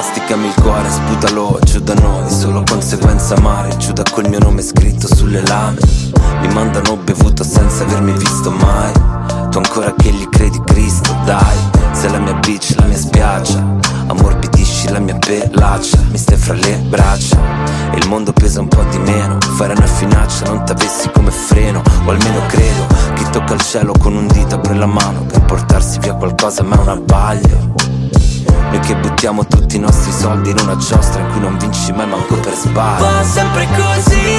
Masticami il cuore, sputalo giù da noi. Solo conseguenza amare, giù da quel mio nome scritto sulle lame. Mi mandano bevuto senza avermi visto mai. Tu ancora che gli credi Cristo, dai. Sei la mia beach, la mia spiaggia, ammorbidisci la mia pelaccia. Mi stai fra le braccia e il mondo pesa un po' di meno. Fare una finaccia, non t'avessi come freno. O almeno credo, chi tocca il cielo con un dito apre la mano per portarsi via qualcosa, ma è un abbaglio. Noi che buttiamo tutti i nostri soldi in una giostra in cui non vinci mai manco per sbaglio. Va sempre così,